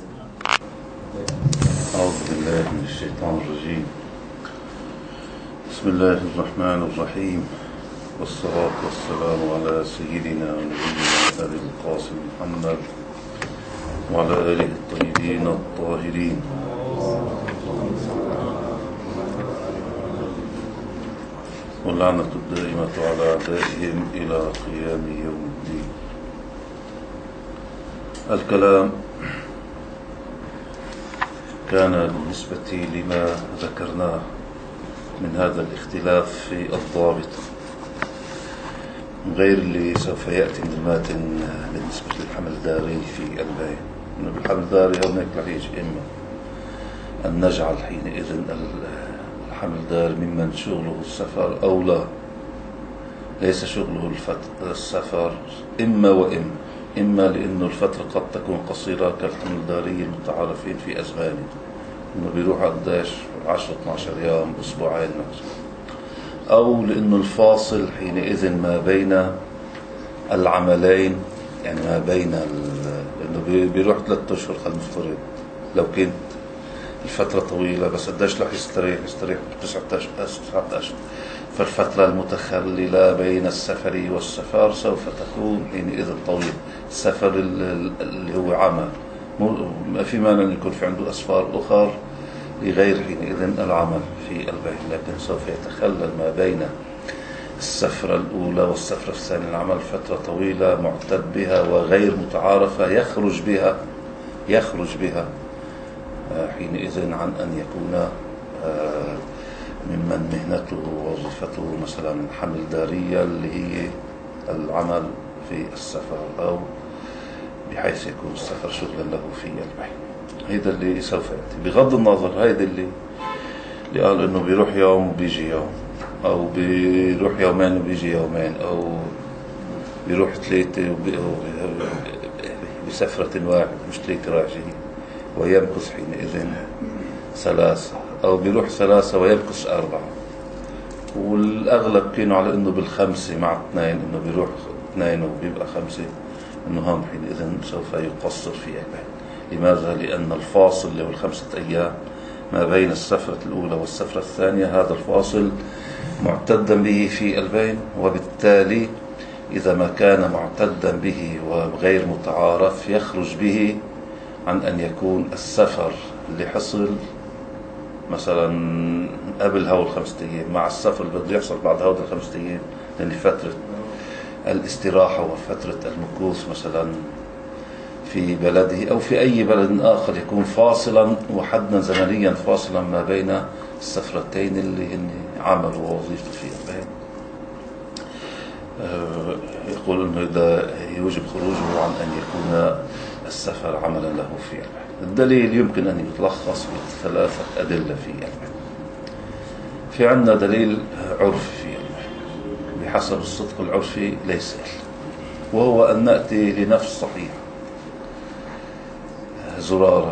أعوذ بالله من الشيطان الرجيم. بسم الله الرحمن الرحيم، والصلاة والسلام على سيدنا ونبينا أبي القاسم محمد وعلى آله الطيبين الطاهرين. واللعنة الدائمة على أعدائهم إلى قيام يوم الدين. الكلام كان بالنسبة لما ذكرناه من هذا الاختلاف في الضابط، غير اللي سوف يأتي من الماتن بالنسبة للحملداري في البيان. إنه بالحملداري هناك رح يجي إما أن نجعل حينئذ الحملداري ممن شغله السفر أو لا، ليس شغله السفر، إما وإما. إما لأنه الفترة قد تكون قصيرة كالحملداري المتعارفين في أزمانه، إنه بيروح قداش 10-12 يوم، أسبوعين مثلا. أو لأنه الفاصل حينئذ ما بين العملين، يعني ما بين إنه بيروح 3 أشهر خلينا نفترض، لو كنت الفترة طويلة بس قداش رح يستريح 9 أشهر. فالفترة المتخللة بين السفر والسفر سوف تكون حينئذ طويلة. السفر اللي هو عمل، ما في مانع أن يكون في عنده أسفار أخرى لغير حينئذ العمل في البيت، لكن سوف يتخلل ما بين السفرة الأولى والسفرة الثانية العمل فترة طويلة معتد بها وغير متعارفة، يخرج بها حينئذ عن أن يكون ممن مهنته ووظيفته مثلا حملدارية اللي هي العمل في السفر، أو بحيث يكون السفر شغلا له في البيت. هذا اللي سوف يأتي. بغض النظر هذا اللي قال إنه بيروح يوم وبيجي يوم، أو بيروح يومين وبيجي يومين، أو بيروح 3 بسفرة واحدة مش 3 راجعين ويمكث حينئذ 3، أو بيروح 3 ويمكث 4. والأغلب كانوا على إنه بال5 مع 2، إنه بيروح 2 وبيبقى 5، إنه هم حينئذ سوف يقصر في البيت. لماذا؟ لأن الفاصل اللي هو 5 أيام ما بين السفرة الأولى والسفرة الثانية، هذا الفاصل معتدا به في البين، وبالتالي إذا ما كان معتدا به وغير متعارف يخرج به عن أن يكون السفر اللي حصل مثلا قبل هول 5 أيام مع السفر اللي بده يحصل بعد هول 5 أيام، لأن فترة الاستراحة وفترة المكوث مثلا في بلده أو في أي بلد آخر يكون فاصلا وحدنا زمنيا فاصلا ما بين السفرتين اللي هن عمل ووظيفة في البيت. يقول أنه إذا يوجب خروجه عن أن يكون السفر عملا له في البيت. الدليل يمكن أن يتلخص ب3 أدلة في البيت. في عندنا دليل عرفي في البيت بحسب الصدق العرفي ليس، وهو أن نأتي لنفس صحيح. زرارة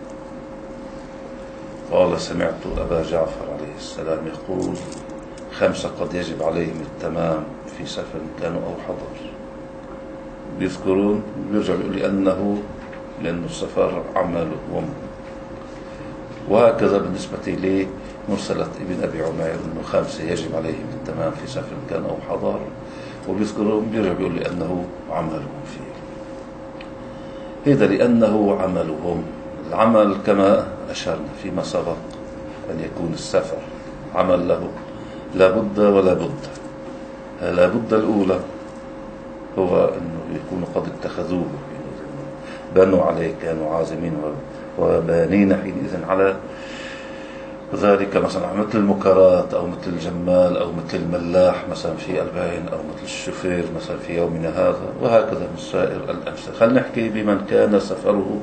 قال: سمعت أبا جعفر عليه السلام يقول: 5 قد يجب عليهم التمام في سفر كانوا أو حضر. بيذكرون بيرجع بيقول لأنه السفر عمل وهكذا بالنسبة لي مرسلة ابن أبي عمير أنه 5 يجب عليهم التمام في سفر كان أو حضر، وبيذكرون بيرجع بيقول لأنه عملهم فيه. هذا لأنه عملهم. العمل كما أشرنا فيما سبق أن يكون السفر عمل له لا بد ولا بد. لا بد الأولى هو أنه يكونوا قد اتخذوه، بنوا عليه، كانوا عازمين وبانين حينئذ على ذلك، مثلا مثل المكرات أو مثل الجمال أو مثل الملاح مثلا في البين، أو مثل الشوفير مثلا في يومنا هذا، وهكذا من سائر الأمثلة. خلينا نحكي بمن كان سفره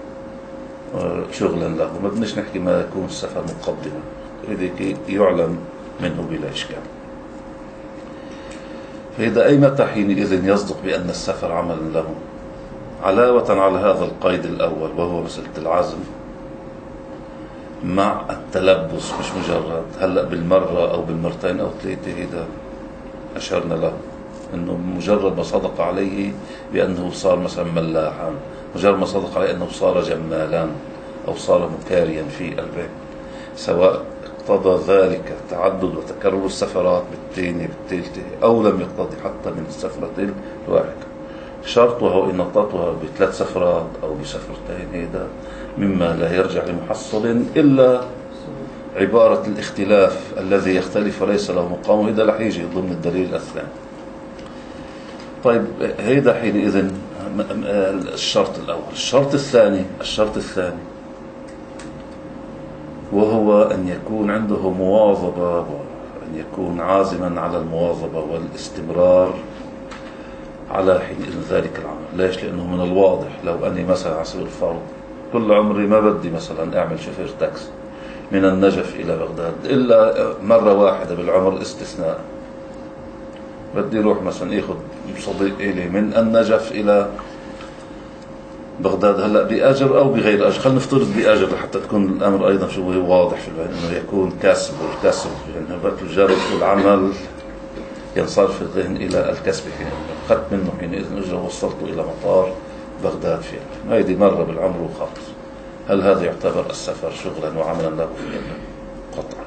شغلا له، ما بدناش نحكي ما يكون السفر مقدما، إذا يعلم منه بلا إشكال. فإذا أي متى حينئذ يصدق بأن السفر عمل له، علاوة على هذا القيد الأول وهو مسألة العزم مع التلبس، مش مجرد هلأ بالمرة أو بالمرتين أو 3. إذا أشرنا له أنه مجرد ما صدق عليه بأنه صار مثلا ملاحا مجرد ما صدق عليه أنه صار جمالا أو صار مكاريا في البيت، سواء اقتضى ذلك تعدد وتكرر السفرات بالثانية بالثالثة أو لم يقتضي حتى من السفرة الواحدة. شرط وهو إن نطتها بثلاث سفرات أو بسفرتين، هذا مما لا يرجع لمحصل إلا عبارة الاختلاف الذي يختلف وليس له مقام، وهذا رح يجي ضمن الدليل الثاني. طيب هذا حينئذ الشرط الأول. الشرط الثاني وهو أن يكون عنده مواظبة، وأن يكون عازما على المواظبة والاستمرار على حينئذ ذلك العمل. ليش؟ لأنه من الواضح لو أني مثلا على سبيل الفرض كل عمري ما بدي مثلا أعمل شوفير تاكسي من النجف إلى بغداد إلا مرة واحدة بالعمر استثناء، بدي روح مثلا ياخذ صديق إلي من النجف إلى بغداد، هلا بأجر أو بغير أجر، خلينا نفترض بأجر حتى تكون الأمر أيضا شو واضح في البيان، إنه يكون كسب، والكسب يعني هبات الجرد والعمل ينصرف الذهن إلى الكسب. حين أخذت منه حينئذ أجره وصلته إلى مطار بغداد فيها، هذه مرة بالعمر وخلص. هل هذا يعتبر السفر شغلا وعملا له في قطعا؟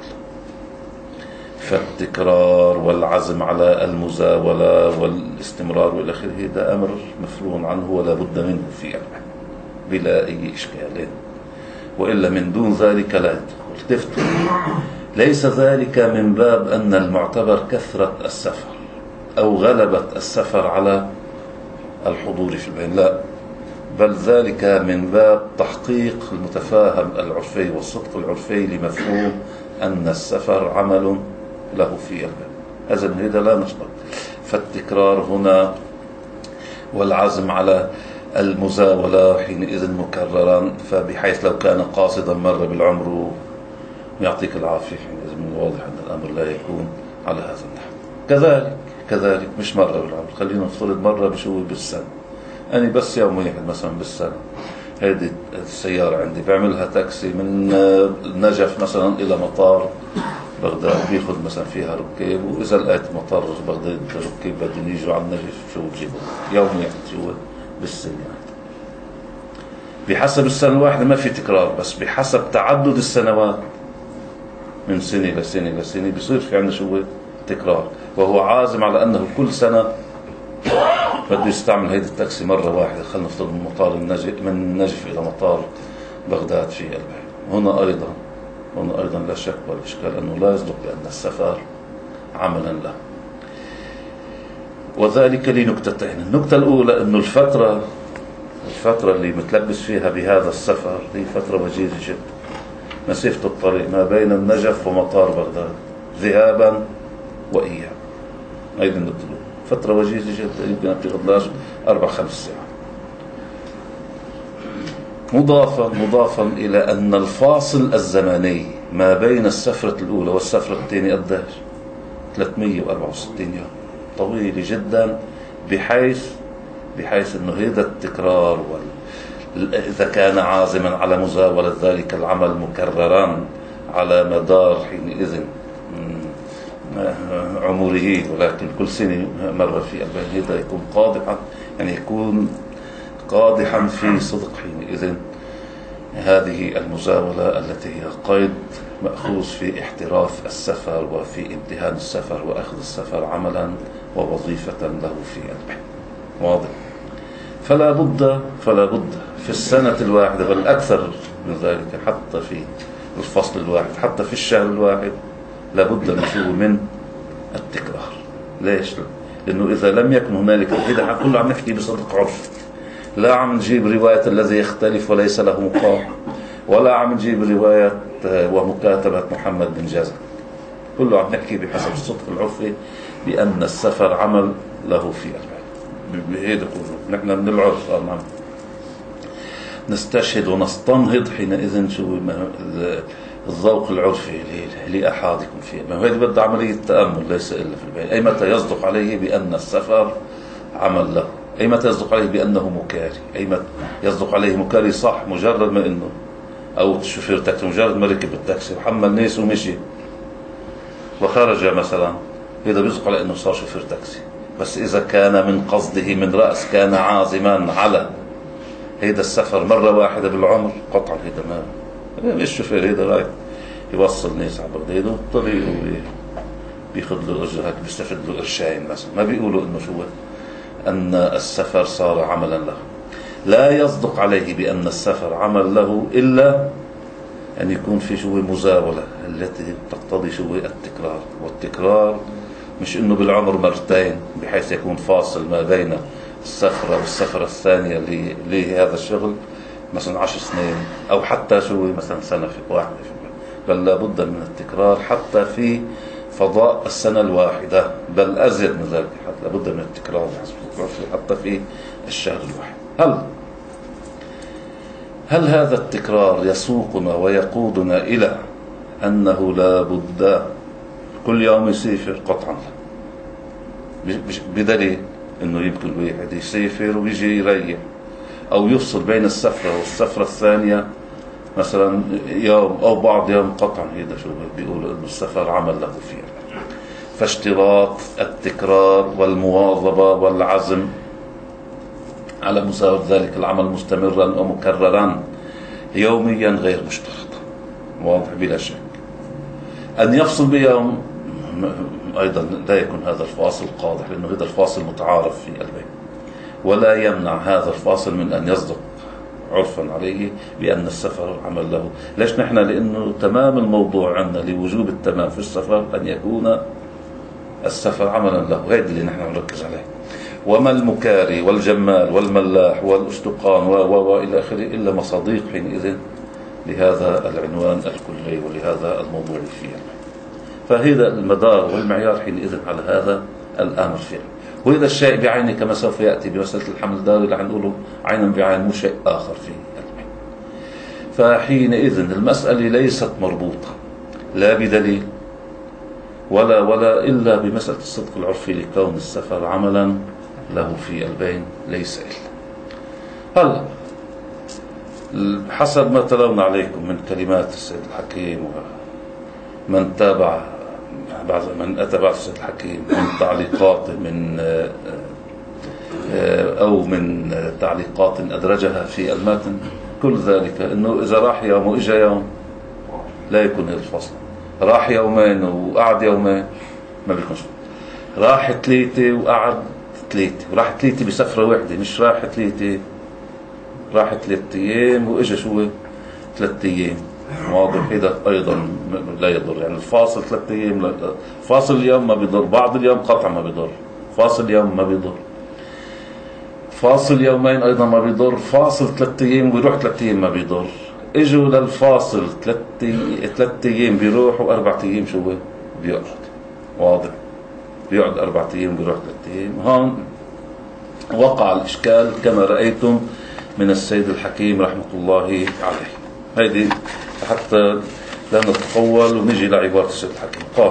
فالتكرار والعزم على المزاولة والاستمرار والى اخره هذا أمر مفروغ عنه ولا بد منه في البحث بلا أي إشكال، وإلا من دون ذلك لا يدخل. ليس ذلك من باب أن المعتبر كثرة السفر أو غلبة السفر على الحضور في البيان، لا، بل ذلك من باب تحقيق المتفاهم العرفي والصدق العرفي لمفهوم أن السفر عمل له في البيان. هذا من هذا لا نشطب. فالتكرار هنا والعزم على المزاولة حينئذ مكررا، فبحيث لو كان قاصدا مرة بالعمر يعطيك العافية، حينئذ من الواضح أن الأمر لا يكون على هذا النحو. كذلك مش مرة بالعمر، خلينا نفترض مرة بشوي بالسنة، أنا بس يوم واحد مثلا بالسنة هذه السيارة عندي بعملها تاكسي من النجف مثلا إلى مطار بغداد، بياخذ مثلا فيها ركيب، وإذا لقيت مطار بغداد ركيب بدهم يجوا على النجف شو بجيبوا يوم واحد شو بالسنة يعني. بحسب السنة الواحدة ما في تكرار، بس بحسب تعدد السنوات من سنة لسنة لسنة بيصير في عندنا شو تكرار، وهو عازم على أنه كل سنة بده يستعمل هيدا التاكسي مرة واحدة. خلينا نفترض من مطار من النجف إلى مطار بغداد في البحر. هنا أيضا لا شك ولا إشكال أنه لا يصدق بأن السفر عملا له، وذلك لنكتتين. النكتة الأولى أنه الفترة اللي متلبس فيها بهذا السفر هي فترة وجيزة جدا. مسافة الطريق ما بين النجف ومطار بغداد ذهابا وإيابا، هيدي النكتة الأولى، فترة وجيزة جدا، يمكن أن تغضلاش 4-5 ساعات. مضافا إلى أن الفاصل الزمني ما بين السفرة الأولى والسفرة الثانية قداش؟ 364 يوم، طويل جدا، بحيث أنه هذا التكرار إذا كان عازما على مزاولة ذلك العمل مكررا على مدار حينئذ عمره، ولكن كل سنة مرة في البيان، هذا يكون قادحا، يعني يكون قادحا في صدق حينئذ هذه المزاولة التي هي قيد مأخوذ في احتراف السفر وفي امتهان السفر وأخذ السفر عملا ووظيفة له في البحث. واضح؟ فلا بد في السنة الواحدة، بل أكثر من ذلك، حتى في الفصل الواحد، حتى في الشهر الواحد، لابد من التكرار. ليش؟ لأنه إذا لم يكن هنالك، إذا كله عم نحكي بصدق عرف، لا عم نجيب رواية الذي يختلف وليس له مقام، ولا عم نجيب رواية ومكاتبة محمد بن جازم، كله عم نحكي بحسب الصدق العرفي بأن السفر عمل له في البحث. بهذا كله نحن من العرف نعم نستشهد ونستنهض حينئذ شو الذوق العرفي لأحادكم فيه. ما هذه بدها عملية تأمل ليس إلا في البيان. أي متى يصدق عليه بأن السفر عمل له، أي متى يصدق عليه بأنه مكاري، أي متى يصدق عليه مكاري صح مجرد ما إنه أو شوفير تاكسي مجرد ما ركب التاكسي وحمل ناس ومشي وخرج مثلا، هذا بيصدق على إنه صار شوفير تاكسي. بس إذا كان من قصده من رأس كان عازما على هيدا السفر مرة واحدة بالعمر قطعا هيدا ما الشوفير هيدا رايح يوصل ناس على بغداد طريقه بياخذ له اجر هيك بيستفيد له قرشين مثلا. ما بيقولوا انه شو ان السفر صار عملا له. لا يصدق عليه بان السفر عمل له الا ان يكون في شو مزاوله التي تقتضي شو التكرار. والتكرار مش انه بالعمر مرتين بحيث يكون فاصل ما بين السفرة والسفرة الثانية لهذا الشغل مثلا 10 سنين او حتى شو مثلا سنة واحدة، بل لابد من التكرار حتى في فضاء السنة الواحدة، بل أزيد من ذلك حتى لابد من التكرار حتى في الشهر الواحد. هل هذا التكرار يسوقنا ويقودنا إلى أنه لابد كل يوم يسافر؟ قطعا بدليل أنه يمكن الواحد يسافر ويجي يريح أو يفصل بين السفرة والسفرة الثانية مثلا يوم أو بعض يوم قطعا. هذا شو بيقولوا أنه السفر عمل له فيه. فاشتراط التكرار والمواظبة والعزم على مساواة ذلك العمل مستمرا ومكررا يوميا غير مشترط، واضح بلا شك. أن يفصل بيوم أيضا لا يكون هذا الفاصل قادح، لأنه هذا الفاصل متعارف في البيت، ولا يمنع هذا الفاصل من أن يصدق عرفا عليه بأن السفر عمل له. ليش نحن؟ لأنه تمام الموضوع عندنا لوجوب التمام في السفر أن يكون السفر عملا له. هذا اللي نحن نركز عليه. وما المكاري والجمال والملاح والأشتقان وإلى آخره إلا مصاديق حينئذ لهذا العنوان الكلي ولهذا الموضوع فيه. فهذا المدار والمعيار حينئذ على هذا الأمر فيه. وهذا الشيء بعينه كما سوف يأتي بمسألة الحمل الداري اللي نقوله عينا بعين، مو شيء آخر فيه. فحينئذ المسألة ليست مربوطة لا بدليل ولا إلا بمسألة الصدق العرفي لكون السفر عملا له في البين، ليس إلا. هلا حسب ما تلونا عليكم من كلمات السيد الحكيم ومن تابع بعد من أتى بعد السيد الحكيم من تعليقات أو من تعليقات أدرجها في المتن، كل ذلك أنه إذا راح يوم وإجا يوم لا يكون هذا الفصل. راح يومين وقعد يومين ما بيكونش. راح 3 وقعد 3، وراح 3 بسفرة واحدة، مش راح 3 راح 3 أيام وإجا شو 3 أيام. واضح؟ هذا أيضا لا يضر. يعني الفاصل 3 أيام فاصل اليوم ما بيضر، بعض اليوم قطع ما بيضر، فاصل يوم ما بيضر، فاصل يومين أيضا ما بيضر، فاصل 3 أيام ويروح 3 أيام ما بيضر. اجوا للفاصل 3 أيام بيروح و4 أيام شو بيقعد. واضح؟ بيقعد 4 أيام بيروح 3 أيام. هون وقع الإشكال كما رأيتم من السيد الحكيم رحمة الله عليه. هيدي حتى لا نتطول ونجي لعبارة السيد الحكيم. قال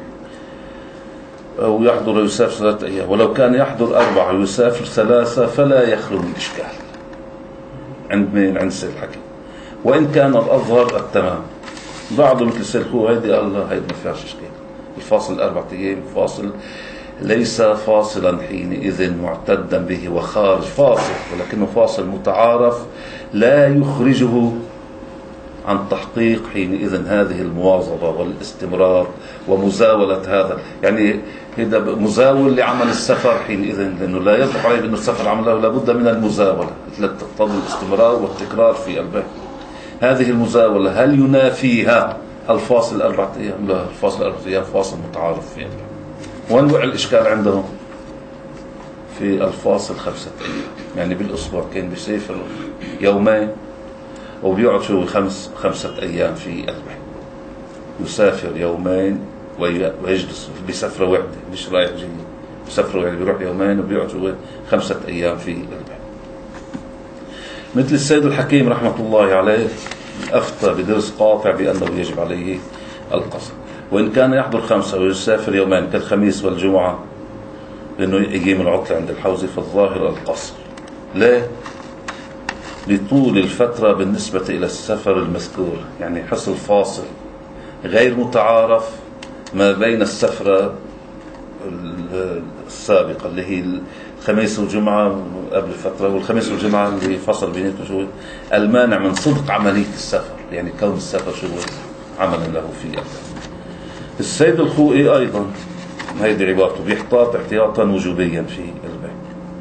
أو يحضر ويسافر 3 أيام، ولو كان يحضر 4 ويسافر 3 فلا يخلو من إشكال عند مين؟ عند السيد الحكيم. وإن كان الأظهر التمام. بعض مثل السيد هو هيدي الله هيدي ما فيهاش إشكال. الفاصل 4 أيام فاصل ليس فاصلا حينئذ معتدا به وخارج فاصل، ولكنه فاصل متعارف لا يخرجه عن تحقيق حينئذ هذه المواظبة والاستمرار ومزاولة هذا. يعني هذا مزاول لعمل السفر حينئذ، لأنه لا يصدق عليه بأن السفر عمل له، لابد من المزاولة التي تقتضي الاستمرار والتكرار في البيت. هذه المزاولة هل ينافيها الفاصل 4 أيام؟ لا، الفاصل 4 أيام فاصل متعارف فيه. وين وقع الإشكال عندهم؟ في الفاصل 5 أيام. يعني بالأسبوع كان بيسافر يومين وبيقعد شو 5 أيام في البيت. يسافر يومين ويجلس بسفرة واحدة، مش رايح جاي، بسفرة واحدة بيروح يومين وبيقعد شو 5 أيام في البيت. مثل السيد الحكيم رحمة الله عليه أفتى بدرس قاطع بأنه يجب عليه القصر. وإن كان يحضر 5 ويسافر يومين كالخميس والجمعة لأنه أيام العطلة عند الحوزي، فالظاهر القصر. ليه؟ لطول الفترة بالنسبة إلى السفر المذكور. يعني حصل فاصل غير متعارف ما بين السفرة السابقة اللي هي خميس وجمعة قبل فترة، والخميس والجمعة اللي فصل بيناتهم شو المانع من صدق عملية السفر، يعني كون السفر شو عملا له فيه. السيد الخوئي أيضا هيدي عبارته بيحتاط احتياطا وجوبيا في البيت.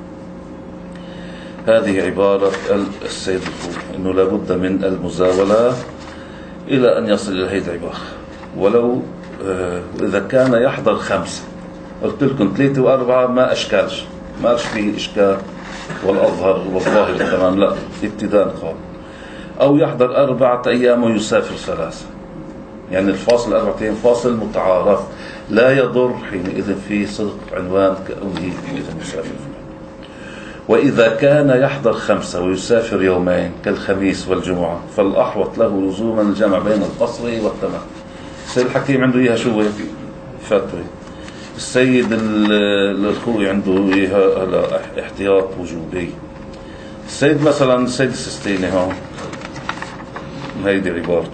هذه عبارة السيد الخوئي إنه لابد من المزاولة إلى أن يصل إلى هيدي العبارة، ولو إذا كان يحضر 5. قلت لكم 3 و4 ما أشكالش، ما فيه إشكال والأظهر والظاهر تمام، لا ابتداء قال. أو يحضر 4 أيام ويسافر 3، يعني الفاصل 4 أيام فاصل متعارف لا يضر حينئذ في صدق عنوان كونه حينئذ مسافر فيه. وإذا كان يحضر 5 ويسافر يومين كالخميس والجمعة فالأحوط له لزوما الجمع بين القصر والتمام. السيد الحكيم عنده إياها شو فتوى، السيد الخوئي عنده إياها احتياط وجوبي. السيد مثلا السيد السستيني هون هيدي عبارته: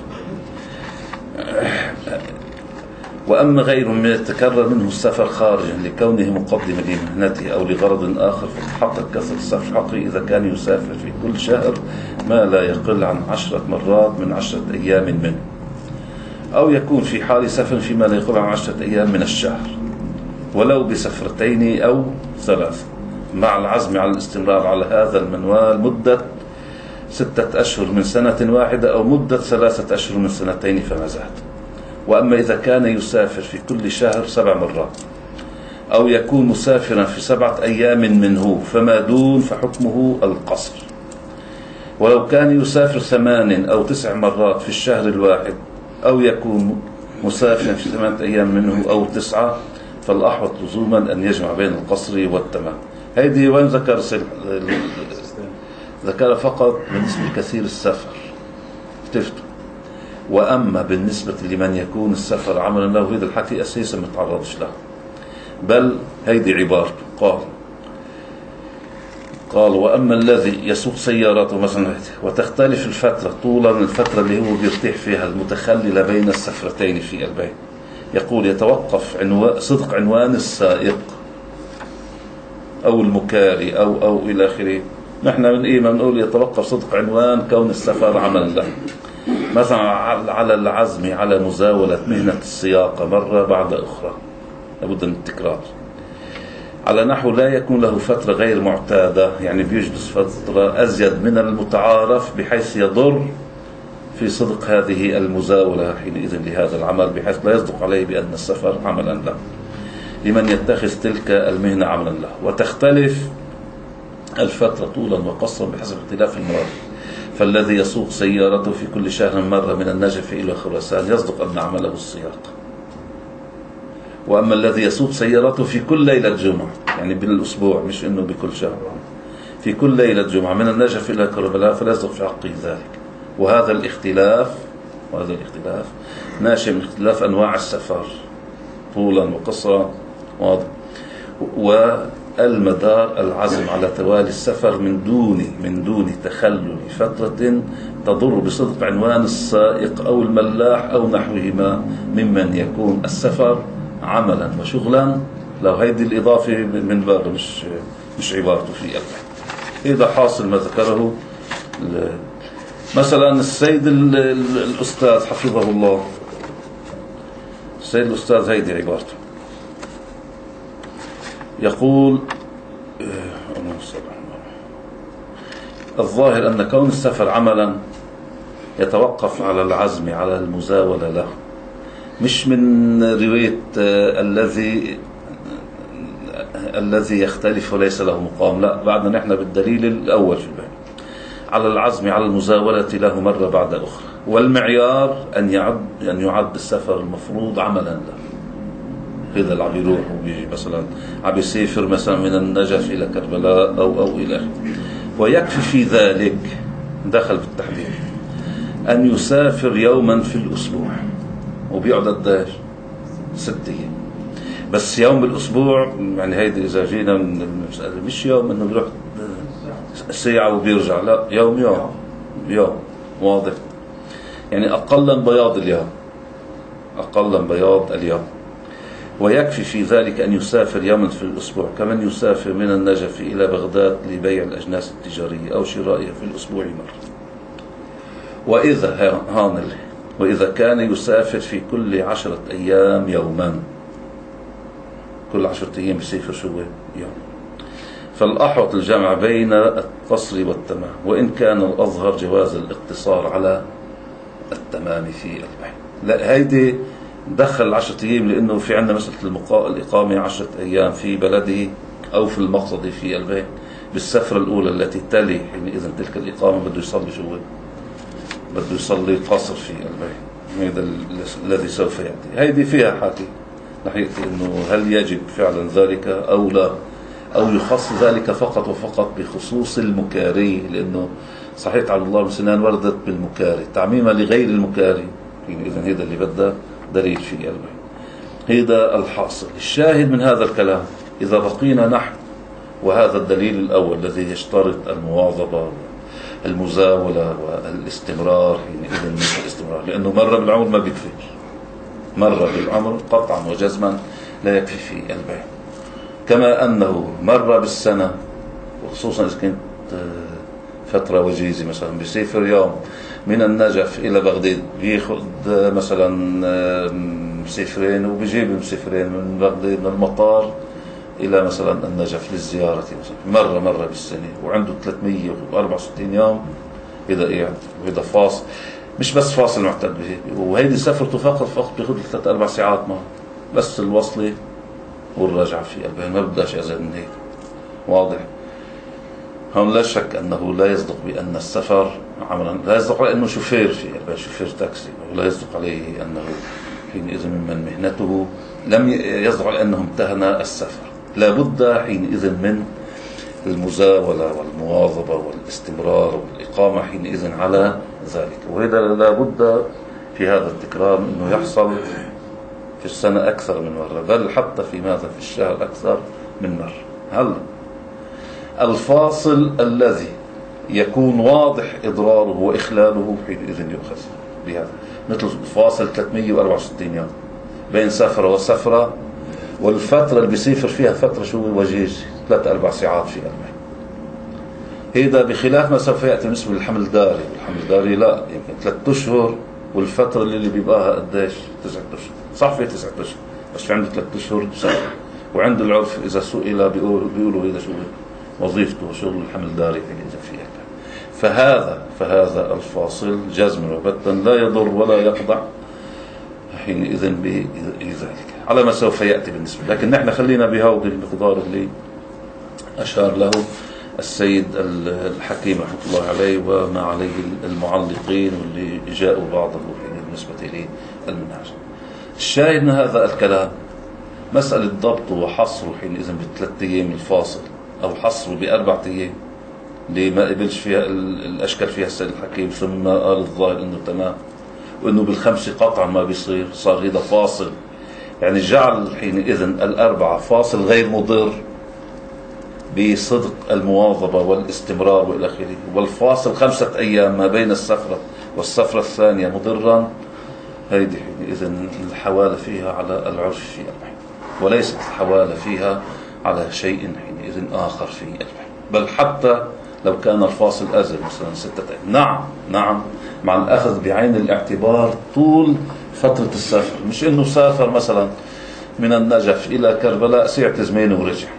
وأما غير من يتكرر منه السفر خارجا لكونه مقدما لمهنته أو لغرض آخر فتحقق كثرة السفر حقه إذا كان يسافر في كل شهر ما لا يقل عن 10 مرات من 10 أيام منه، أو يكون في حال سفر فيما لا يقل عن 10 أيام من الشهر ولو بسفرتين أو 3، مع العزم على الاستمرار على هذا المنوال مدة 6 أشهر من سنة واحدة أو مدة 3 أشهر من سنتين فما زاد. وأما إذا كان يسافر في كل شهر 7 مرات أو يكون مسافرا في 7 أيام منه فما دون فحكمه القصر. ولو كان يسافر 8 أو 9 مرات في الشهر الواحد أو يكون مسافرا في 8 أيام منه أو 9، فالأحوط لزوما أن يجمع بين القصر والتمام. هذه وين ذكر فقط بالنسبة لكثير السفر افتفتوا. وأما بالنسبة لمن يكون السفر عملا له هذا الحكي أساسا ما تعرضش له، بل هيدي عبارته قال وأما الذي يسوق سيارته مثلا وتختلف الفترة طولا من الفترة اللي هو بيرتاح فيها المتخللة بين السفرتين في البيت، يقول يتوقف صدق عنوان السائق أو المكاري أو إلى آخره. نحن من إيمان نقول يتوقف صدق عنوان كون السفر عملا له، مثلا على العزم على مزاولة مهنة السياقة مرة بعد أخرى لابد من التكرار، على نحو لا يكون له فترة غير معتادة، يعني بيجلس فترة أزيد من المتعارف بحيث يضر في صدق هذه المزاولة حينئذ لهذا العمل، بحيث لا يصدق عليه بأن السفر عملا له لمن يتخذ تلك المهنة عملا له. وتختلف الفترة طولا وقصرا بحسب اختلاف المراد، فالذي يسوق سيارته في كل شهر مرة من النجف إلى خراسان يصدق أن عمله السياق. وأما الذي يسوق سيارته في كل ليلة جمعة، يعني بالأسبوع مش إنه بكل شهر، في كل ليلة جمعة من النجف إلى كربلاء فلا يصدق في حقه ذلك. وهذا الاختلاف ناشئ من اختلاف أنواع السفر طولا وقصرا واضح. والمدار العزم على توالي السفر من دون تخلل فترة تضر بصدق عنوان السائق أو الملاح أو نحوهما ممن يكون السفر عملا وشغلا. لو هيدي الإضافة من بره مش عبارته في أبدا. إذا حاصل ما ذكره مثلا السيد الأستاذ حفظه الله، السيد الأستاذ هيدي عبارته يقول الظاهر أن كون السفر عملا يتوقف على العزم على المزاولة له، مش من رواية الذي يختلف وليس له مقام، لا بعدنا نحن بالدليل الأول في البيان على العزم على المزاولة له مرة بعد أخرى. والمعيار أن يعد السفر المفروض عملا له. إذا العم يروح مثلا عم يسافر مثلا من النجف إلى كربلاء أو إلى آخره، ويكفي في ذلك دخل بالتحديد أن يسافر يوما في الأسبوع، وبيقعد قديش 6 أيام بس يوم بالأسبوع. يعني هيدي إذا جينا من المسألة مش يوم إنه بيروح ساعة وبيرجع، لا يوم واضح، يعني أقلا بياض اليوم. ويكفي في ذلك أن يسافر يوما في الأسبوع، كمن يسافر من النجف إلى بغداد لبيع الأجناس التجارية أو شرائها في الأسبوع مرة. وإذا كان يسافر في كل 10 أيام يوما، كل 10 أيام يسافر شو يوم، فالأحوط الجمع بين القصر والتمام، وإن كان الأظهر جواز الاقتصار على التمام في البيع. لا، هيدي دخل 10 أيام لأنه في عندنا مسألة الإقامة 10 أيام في بلده أو في المقصد في البيت بالسفرة الأولى التي تلي حينئذ تلك الإقامة بده يصلي شو؟ بده يصلي قصر في البيت. هذا الذي سوف يأتي. هيدي فيها حكي ناحية إنه هل يجب فعلا ذلك أو لا، أو يخص ذلك فقط وفقط بخصوص المكاري، لأنه صحيح على الله سنان وردت بالمكاري تعميما لغير المكاري. إذن هذا اللي بدأ دليل في البيت. هذا الحاصل. الشاهد من هذا الكلام إذا بقينا نحن وهذا الدليل الأول الذي يشترط المواظبة المزاولة والاستمرار، حينئذ مثل الاستمرار، لأنه مرة بالعمر ما بيكفي، مرة بالعمر قطعا وجزما لا يكفي في البيع، كما أنه مرة بالسنة، وخصوصا إذا كنت فترة وجيزة مثلا بيسافر يوم من النجف إلى بغداد، بياخد مثلا مسافرين وبيجيب مسافرين من بغداد من المطار إلى مثلا النجف للزيارة مثلا مرة بالسنة، وعنده 364 يوم إذا قاعد، وإذا فاصل مش بس فاصل معتد به، وهيدي سفرته فقط بياخد 3-4 ساعات معه بس الوصلة والرجعة في البيت، ما بداش أزيد من هيك. واضح؟ هون لا شك أنه لا يصدق بأن السفر عملا، لا يصدق على أنه شوفير في البيت، شوفير تاكسي، ولا يصدق عليه أنه حينئذ ممن مهنته لم يصدق على أنه امتهن السفر. لا بد حينئذ من المزاولة والمواظبة والاستمرار والإقامة حينئذ على ذلك، وهذا لا بد في هذا التكرار أنه يحصل في السنة أكثر من مرة، بل حتى في ماذا في الشهر أكثر من مرة. هل الفاصل الذي يكون واضح إضراره وإخلاله حينئذ يؤخذ بهذا، مثل فاصل 364 يوم بين سفرة وسفرة، والفترة اللي بيسافر فيها فترة شو وجيز 3-4 ساعات في البيت. هذا بخلاف ما سوف يأتي بالنسبة للحمل الداري. الحمل الداري لا، يمكن 3 أشهر، والفترة اللي بيبقاها قديش 9 أشهر، صح في 9 أشهر بس في عنده 3 أشهر سنة. وعنده العرف إذا سئل بيقولوا هذا شو وظيفته شغل الحمل الداري إذا فيها. فهذا الفاصل جزم وبتا لا يضر ولا يقضع حينئذ بذلك على ما سوف يأتي بالنسبة. لكن نحن خلينا بهذا المقدار اللي أشار له السيد الحكيم رحمة الله عليه وما عليه المعلقين واللي جاءوا بعضه بالنسبة للمنهج. الشاهد من هذا الكلام مسألة ضبطه وحصره حينئذ ب3 أيام الفاصل أو حصره ب4 أيام اللي ما قبلش فيها الأشكال فيها السيد الحكيم، ثم قال الظاهر إنه تمام، وإنه بال5 قطعا ما بيصير، صار هذا فاصل، يعني جعل حينئذ 4 فاصل غير مضر بصدق المواظبة والاستمرار وإلى آخره، والفاصل 5 أيام ما بين السفرة والسفرة الثانية مضرا. هذه حينئذ الحوالة فيها على العرف في البيع، وليست الحوالة فيها على شيء حينئذ آخر في البيع، بل حتى لو كان الفاصل أزل مثلا 6 أيام، نعم مع الأخذ بعين الاعتبار طول فترة السفر، مش إنه سافر مثلا من النجف إلى كربلاء ساعة زمين ورجع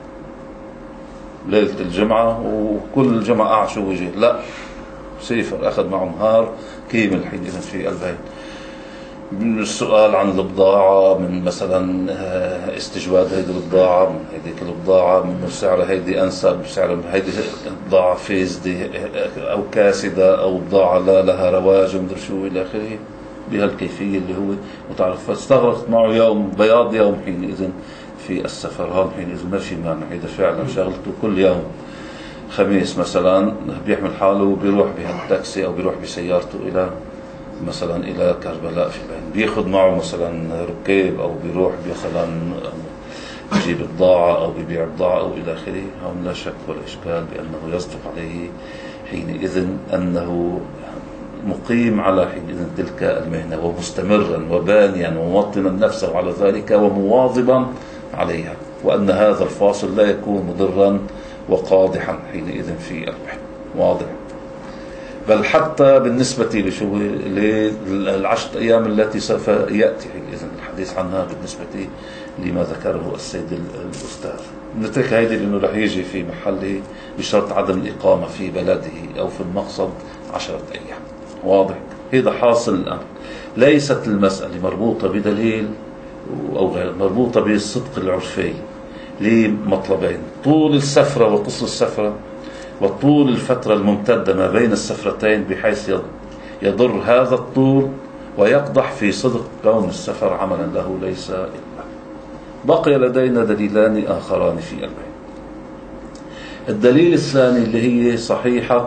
ليلة الجمعة وكل الجمعة أعشوا وجه، لا، سافر أخذ معه نهار كامل حينئذ في البيت. السؤال عن البضاعة، من مثلا استجواد هيدي البضاعة من هيديك البضاعة، من سعر هيدي أنسب، سعر هيدي بضاعة فاسدة أو كاسدة أو بضاعة لا لها رواج ومدر شو إلى آخره بهالكيفية اللي هو متعرف. فاستغرقت معه يوم بياض يوم حينئذ في السفر، هون حينئذ ما في مانع، إذا فعلا شغلته كل يوم خميس مثلا بيحمل حاله وبيروح بهالتاكسي أو بيروح بسيارته إلى مثلا إلى كربلاء في البين، بياخد معه مثلا ركاب أو بيروح مثلا بيجيب بضاعة أو بيبيع بضاعة أو إلى آخره، هون لا شك ولا إشكال بأنه يصدق عليه حينئذ أنه مقيم على حينئذ تلك المهنة ومستمرا وبانيا وموطنا نفسه على ذلك ومواظبا عليها، وأن هذا الفاصل لا يكون مضرا وقادحا حينئذ في المهنة. واضح؟ بل حتى بالنسبة للعشرة أيام التي سوف يأتي حينئذ الحديث عنها بالنسبة لما ذكره السيد الأستاذ، نترك هذه لأنه رح يجي في محله بشرط عدم الإقامة في بلده أو في المقصد 10 أيام. واضح؟ هذا حاصل الأمر. ليست المسألة مربوطة بدليل أو غير مربوطة بالصدق العرفي لمطلبين: طول السفرة وقصر السفرة، وطول الفترة الممتدة ما بين السفرتين، بحيث يضر هذا الطول ويقضح في صدق كون السفر عملا له ليس إلا. بقي لدينا دليلان آخران في البيان. الدليل الثاني اللي هي صحيحة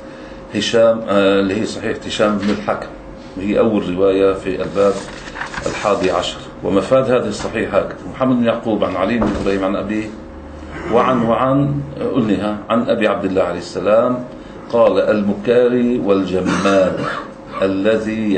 هشام بن الحكم، وهي أول رواية في الباب 11. ومفاد هذه الصحيحة: محمد بن يعقوب عن علي بن إبراهيم عن أبيه وعن قلناها عن أبي عبد الله عليه السلام قال: المكاري والجمال الذي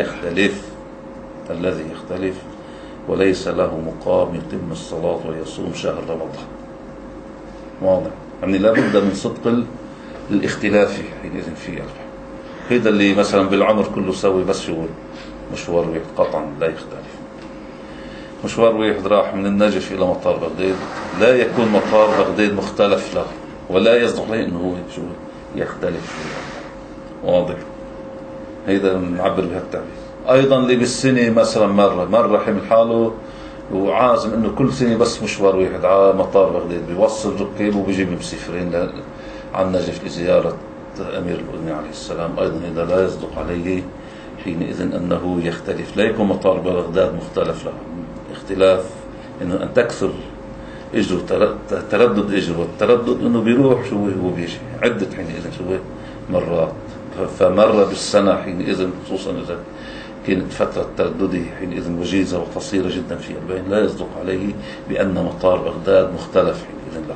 يختلف وليس له مقام يتم الصلاة ويصوم شهر رمضان. واضح؟ يعني لابد من صدق الاختلاف حينئذ في البحر. هذا اللي مثلا بالعمر كله سوي بس شغل مشوار واحد قطعا لا يختلف. مشوار واحد راح من النجف إلى مطار بغداد، لا يكون مطار بغداد مختلف له، ولا يصدق له إنه هو شو يختلف فيه. واضح؟ هيدا نعبر بهالتعبير. أيضا اللي بالسنة مثلا مرة حمل حاله وعازم إنه كل سنة بس مشوار واحد على مطار بغداد، بيوصل ركاب وبيجيب مسافرين عن نجف لزيارة أمير المؤمنين عليه السلام. أيضا هذا لا يصدق عليه حينئذ أنه يختلف، لا يكون مطار بغداد مختلف له. اختلاف إنه أن تكثر إجره، تردد إجره، والتردد إنه بيروح شو هو بيجي عدة حينئذ شو مرات، فمرة بالسنة حينئذ، خصوصا إذا كانت فترة تردده حينئذ وجيزة وقصيرة جدا في البين، لا يصدق عليه بأن مطار بغداد مختلف حينئذ له.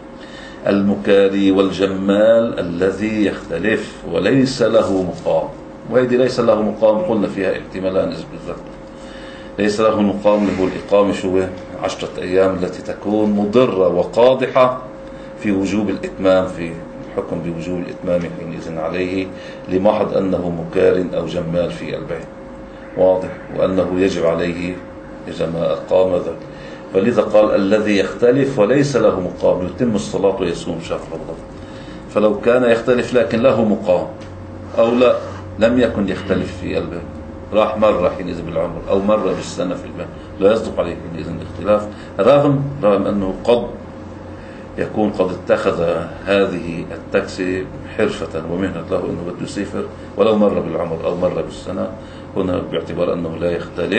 المكاري والجمال الذي يختلف وليس له مقام، وهذه ليس له مقام قلنا فيها احتمالان إذا بالذات. ليس له مقام اللي هو الإقامة 10 أيام التي تكون مضرة وقادحة في وجوب الإتمام، في الحكم بوجوب الإتمام حينئذ عليه لمحض أنه مكار أو جمال في البيت. واضح؟ وأنه يجب عليه إذا ما أقام ذلك. فلذا قال: الذي يختلف وليس له مقام يتم الصلاة ويصوم شهر رمضان. فلو كان يختلف لكن له مقام، أو لا لم يكن يختلف في البيت، راح مرة حينئذ بالعمر أو مرة بالسنة في البيت، لا يصدق عليه حينئذ الاختلاف، رغم أنه قد يكون قد اتخذ هذه التاكسي حرفة ومهنة له أنه بده يسافر ولو مرة بالعمر أو مرة بالسنة. هنا باعتبار أنه لا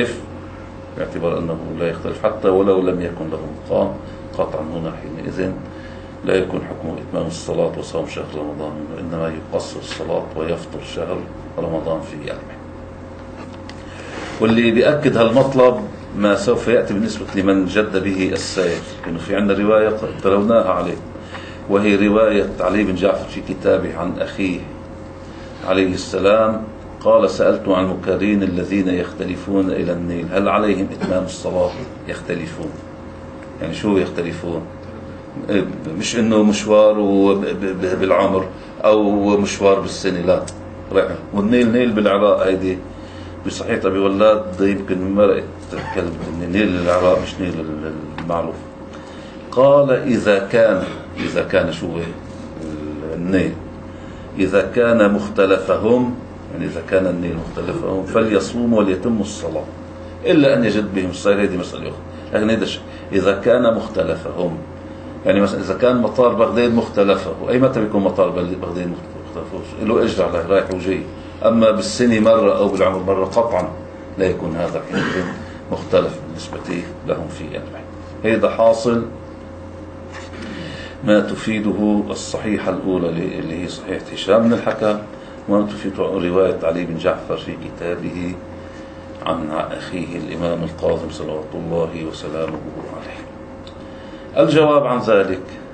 يختلف حتى ولو لم يكن له مقام قطعا، هنا حينئذ لا يكون حكم إتمام الصلاة وصوم شهر رمضان، وإنما يقصر الصلاة ويفطر شهر رمضان في يومه. واللي بيأكد هالمطلب ما سوف يأتي بالنسبة لمن جد به السير، لأنه في عندنا رواية تلوناها عليه، وهي رواية علي بن جعفر في كتابه عن أخيه عليه السلام قال: سألت عن المكارين الذين يختلفون إلى النيل هل عليهم إتمام الصلاة؟ يختلفون يعني شو يختلفون؟ مش إنه مشوار بالعمر أو مشوار بالسنة، لا، والنيل نيل بالعراق. هيدي بصحيح أبي ولاد يمكن مرقت كلمة نيل العراق مش نيل المعروف. قال: إذا كان شو النيل إذا كان مختلفهم، يعني إذا كان النيل مختلفهم فليصوموا وليتموا الصلاة إلا أن يجد بهم الصير. هذه مسألة أخرى، لكن هذا إذا كان مختلفهم، يعني مثلا إذا كان مطار بغداد مختلفه، أي متى بيكون مطار بغداد مختلفه له أجر على رايح وجاي، أما بالسنة مرة أو بالعمر مرة قطعا لا يكون هذا حينئذ مختلف بالنسبة لهم في أمره. هذا حاصل ما تفيده الصحيحة الأولى اللي هي صحيحة هشام بن الحكم، وما تفيد رواية علي بن جعفر في كتابه عن أخيه الإمام القاظم صلوات الله وسلامه عليه. الجواب عن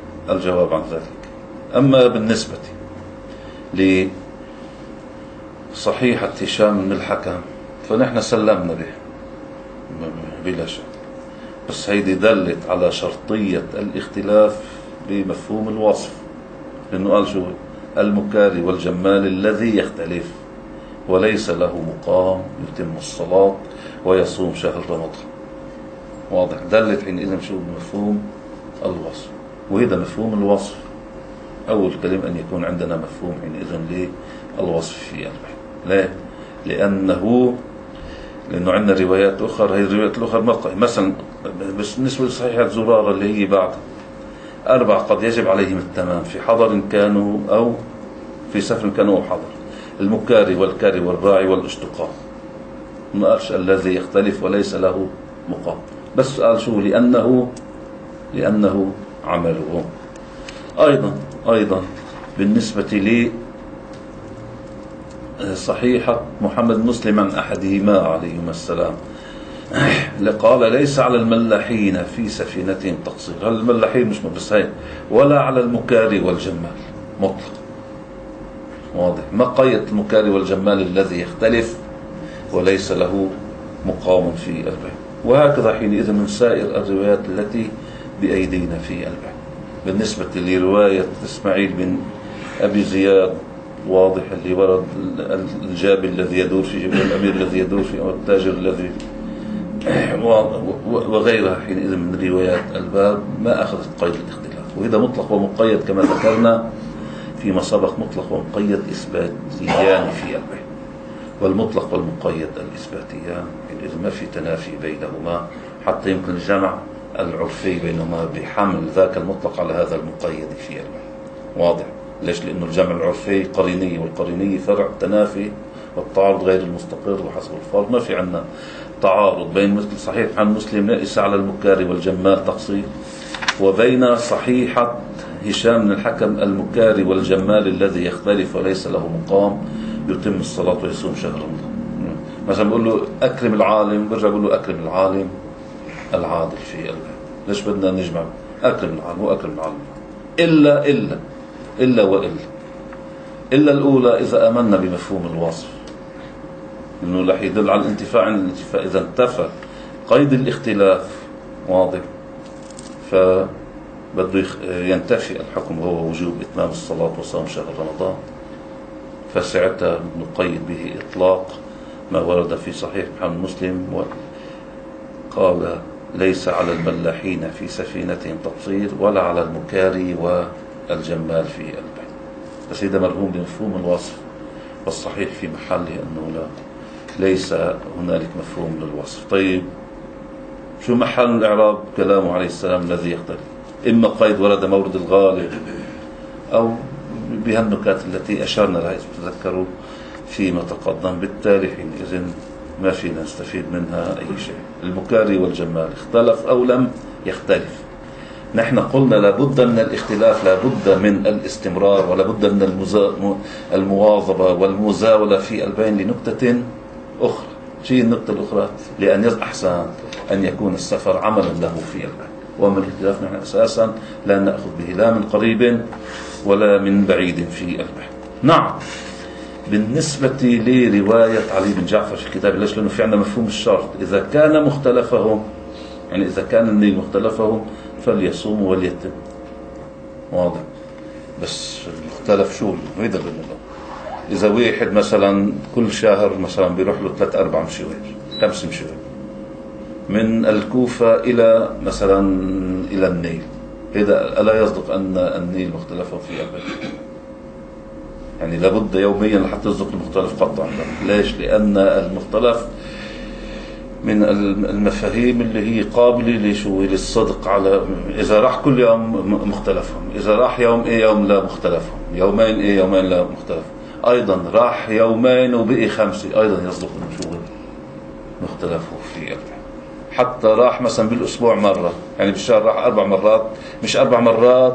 ذلك أما بالنسبة صحيحة هشام بن الحكم فنحن سلمنا به بلا شك، بس هيدي دلت على شرطية الاختلاف بمفهوم الوصف، لأنه قال شو المكاري والجمال الذي يختلف وليس له مقام يتم الصلاة ويصوم شهر رمضان. واضح؟ دلت حينئذ شو بمفهوم الوصف، وهذا مفهوم الوصف أول كلمة أن يكون عندنا مفهوم حينئذ للوصف في البحث. ليه؟ لأنه عندنا روايات أخرى، هذه الروايات الأخرى مثلا بالنسبة لصحيحة زرارة اللي هي بعد 4 قد يجب عليهم التمام في حضر كانوا أو في سفر كانوا أو حضر، المكاري والكاري والراعي والاشتقاء، ما قالش الذي يختلف وليس له مقام، بس قال شو لأنه عمله. أيضا بالنسبة لي صحيحة محمد مسلم عن أحدهما عليهما السلام قال ليس على الملاحين في سفينتهم تقصير. هل الملاحين مش بس هين، ولا على المكاري والجمال مطلق. واضح؟ ما قيد المكاري والجمال الذي يختلف وليس له مقام في البحث. وهكذا حينئذ من سائر الروايات التي بأيدينا في البحث. بالنسبة لرواية إسماعيل بن أبي زياد واضح اللي ورد الجابي الذي يدور في جبل الأمير الذي يدور في التاجر الذي وغيرها حينئذ من روايات الباب ما أخذت قيد الاختلاف. وإذا مطلق ومقيد كما ذكرنا فيما سبق، مطلق ومقيد إثباتيان في البحث، والمطلق والمقيد الإثباتيان حينئذ ما في تنافي بينهما، حتى يمكن الجمع العرفي بينهما بحمل ذاك المطلق على هذا المقيد في البحث. واضح؟ ليش؟ لأنه الجمع العرفي قريني، والقريني فرع تنافي والتعارض غير المستقر وحسب الفرض. ما في عندنا تعارض بين مثل صحيح عن مسلم ليس على المكاري والجمال تقصير، وبين صحيحة هشام بن الحكم المكاري والجمال الذي يختلف وليس له مقام يتم الصلاة ويصوم شهر رمضان. مثلا بقول له أكرم العالم، برجع بقول له أكرم العالم العادل في البلد. ليش بدنا نجمع أكرم العالم وأكرم العالم؟ إلا الأولى إذا آمنا بمفهوم الوصف، لأنه رح يدل على الانتفاع عن الانتفاع. إذا انتفى قيد الاختلاف واضح فبده ينتفي الحكم وهو وجوب إتمام الصلاة وصوم شهر رمضان، فساعتها نقيد به إطلاق ما ورد في صحيح محمد مسلم قال ليس على الملاحين في سفينتهم تقصير ولا على المكاري والجمال في البحر. بس إذا مرهون بمفهوم الوصف، والصحيح في محله أنه لا، ليس هنالك مفهوم للوصف. طيب شو محل الإعراب كلامه عليه السلام الذي يختلف؟ إما قيد ورد مورد الغالب أو بهالنكات التي أشرنا لها تذكروا فيما تقدم. بالتالي حينئذ ما فينا نستفيد منها أي شيء. المكاري والجمال اختلف أو لم يختلف، نحن قلنا لابد من الاختلاف، لابد من الاستمرار، ولابد من المواظبة والمزاولة في البين لنكتة أخرى. شيء النكتة الأخرى لأن أحسن أن يكون السفر عملا له في البين. وأما الاختلاف نحن أساسا لا نأخذ به لا من قريب ولا من بعيد في البحث. نعم، بالنسبة لرواية علي بن جعفر في الكتاب، ليش؟ لأنه في عندنا مفهوم الشرط. إذا كان مختلفهم، يعني إذا كان النيل مختلفهم فليصوموا وليتم. واضح؟ بس المختلف شو؟ هيدا بالنسبة إذا واحد مثلا كل شهر مثلا بيروح له 3-4 مشوار 5 مشوار من الكوفة إلى مثلا إلى النيل، هذا ألا يصدق أن النيل مختلفه في البلد؟ يعني لابد يوميا لحتى يصدق المختلف قطعا. ليش؟ لأن المختلف من المفاهيم اللي هي قابلة للصدق. على إذا راح كل يوم مختلفهم، إذا راح يوم إيه يوم لا مختلفهم، يومين إيه يومين لا مختلف، أيضا راح يومين وبقي 5 أيضا يصدق المشغول مختلفه في حتى راح مثلا بالأسبوع مرة، يعني بالشهر راح 4 مرات، مش 4 مرات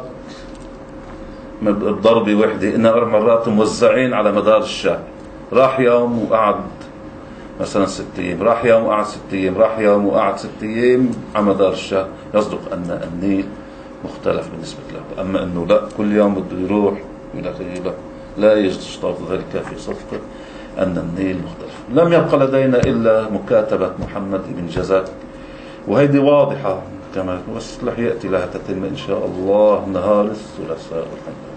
بضربة واحدة، إنها 4 مرات موزعين على مدار الشهر. راح يوم وقعد مثلا 6 أيام، راح يوم وقعد 6 أيام، راح يوم وقعد 6 أيام على مدار الشهر، يصدق أن النيل مختلف بالنسبة له. أما أنه لا كل يوم بده يروح لا يشترط ذلك في صدق أن النيل مختلف. لم يبقى لدينا إلا مكاتبة محمد بن جزاك، وهيدي واضحة كما بس رح يأتي لها تتم إن شاء الله نهار الثلاثاء والحمد.